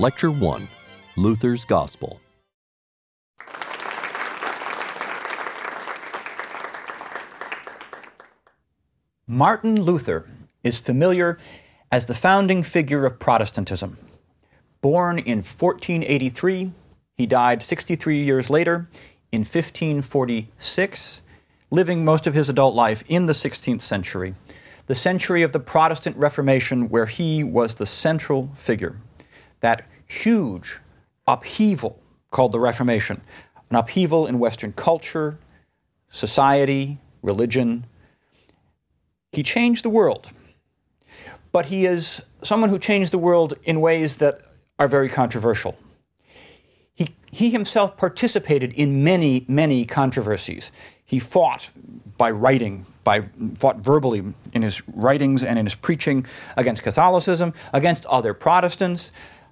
Lecture 1, Luther's Gospel. Martin Luther is familiar as the founding figure of Protestantism. Born in 1483, he died 63 years later in 1546, living most of his adult life in the 16th century, the century of the Protestant Reformation, where he was the central figure. That huge upheaval called the Reformation, an upheaval in Western culture, society, religion. He changed the world, but he is someone who changed the world in ways that are very controversial. He himself participated in many, many controversies. He fought by writing, fought verbally in his writings and in his preaching against Catholicism, against other Protestants.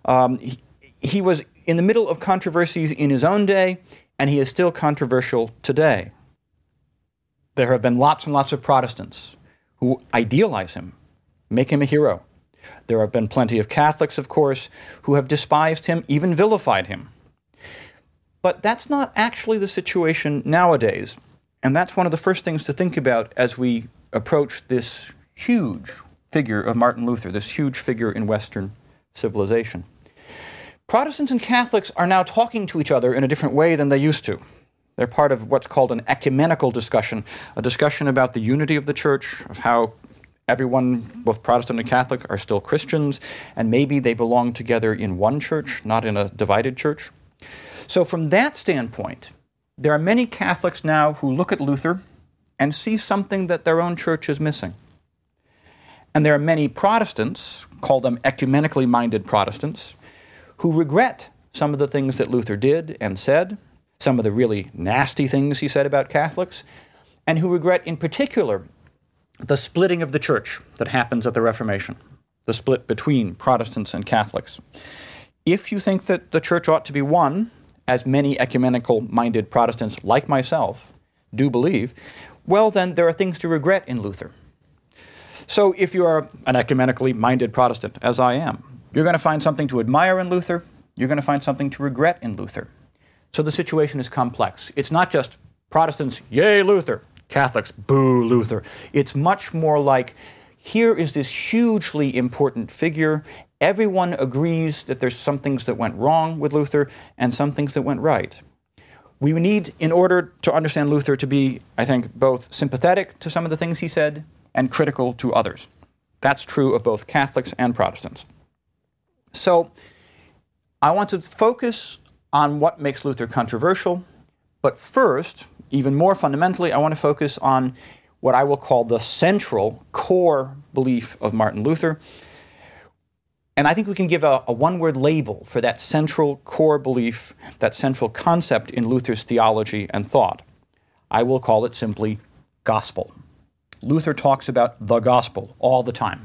He was in the middle of controversies in his own day, and he is still controversial today. There have been lots and lots of Protestants who idealize him, make him a hero. There have been plenty of Catholics, of course, who have despised him, even vilified him. But that's not actually the situation nowadays, and that's one of the first things to think about as we approach this huge figure of Martin Luther, this huge figure in Western civilization. Protestants and Catholics are now talking to each other in a different way than they used to. They're part of what's called an ecumenical discussion, a discussion about the unity of the church, of how everyone, both Protestant and Catholic, are still Christians, and maybe they belong together in one church, not in a divided church. So from that standpoint, there are many Catholics now who look at Luther and see something that their own church is missing. And there are many Protestants, call them ecumenically minded Protestants, who regret some of the things that Luther did and said, some of the really nasty things he said about Catholics, and who regret in particular the splitting of the church that happens at the Reformation, the split between Protestants and Catholics. If you think that the church ought to be one, as many ecumenical-minded Protestants like myself do believe, well then there are things to regret in Luther. So if you are an ecumenically minded Protestant, as I am, you're going to find something to admire in Luther, you're going to find something to regret in Luther. So the situation is complex. It's not just Protestants, yay Luther, Catholics, boo Luther. It's much more like, here is this hugely important figure. Everyone agrees that there's some things that went wrong with Luther and some things that went right. We need, in order to understand Luther, to be, I think, both sympathetic to some of the things he said and critical to others. That's true of both Catholics and Protestants. So I want to focus on what makes Luther controversial, but first, even more fundamentally, I want to focus on what I will call the central core belief of Martin Luther. And I think we can give a one-word label for that central core belief, that central concept in Luther's theology and thought. I will call it simply gospel. Luther talks about the gospel all the time.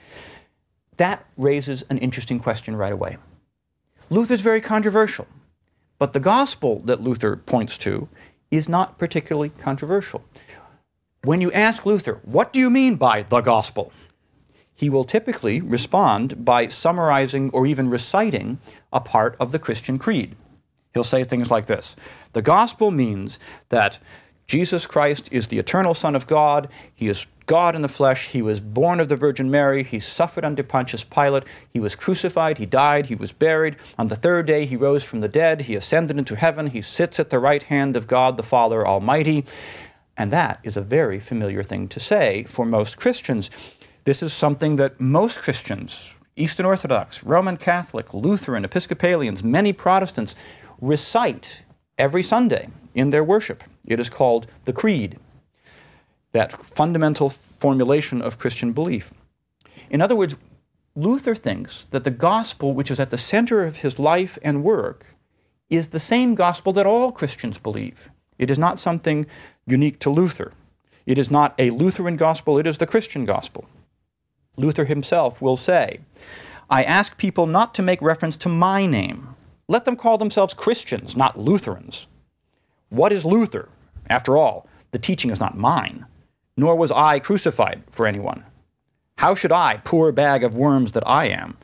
That raises an interesting question right away. Luther's very controversial, but the gospel that Luther points to is not particularly controversial. When you ask Luther, what do you mean by the gospel? He will typically respond by summarizing or even reciting a part of the Christian creed. He'll say things like this: the gospel means that Jesus Christ is the eternal Son of God. He is God in the flesh. He was born of the Virgin Mary. He suffered under Pontius Pilate. He was crucified. He died. He was buried. On the third day, he rose from the dead. He ascended into heaven. He sits at the right hand of God the Father Almighty. And that is a very familiar thing to say for most Christians. This is something that most Christians, Eastern Orthodox, Roman Catholic, Lutheran, Episcopalians, many Protestants, recite every Sunday in their worship. It is called the Creed, that fundamental formulation of Christian belief. In other words, Luther thinks that the gospel, which is at the center of his life and work, is the same gospel that all Christians believe. It is not something unique to Luther. It is not a Lutheran gospel, it is the Christian gospel. Luther himself will say, I ask people not to make reference to my name. Let them call themselves Christians, not Lutherans. What is Luther? After all, the teaching is not mine, nor was I crucified for anyone. How should I, poor bag of worms that I am,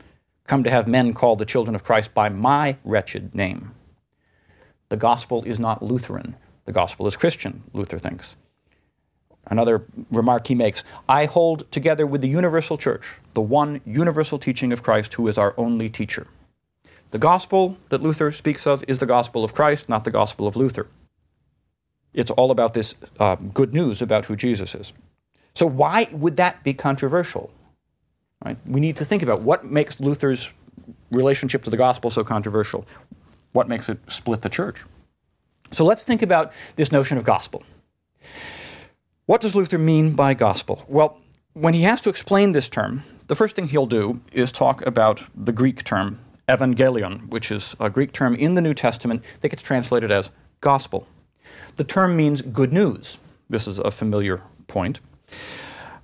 come to have men called the children of Christ by my wretched name. The gospel is not Lutheran. The gospel is Christian, Luther thinks. Another remark he makes, I hold together with the universal church, the one universal teaching of Christ who is our only teacher. The gospel that Luther speaks of is the gospel of Christ, not the gospel of Luther. It's all about this good news about who Jesus is. So why would that be controversial? Right? We need to think about what makes Luther's relationship to the gospel so controversial. What makes it split the church? So let's think about this notion of gospel. What does Luther mean by gospel? Well, when he has to explain this term, the first thing he'll do is talk about the Greek term evangelion, which is a Greek term in the New Testament that gets translated as gospel. The term means good news. This is a familiar point.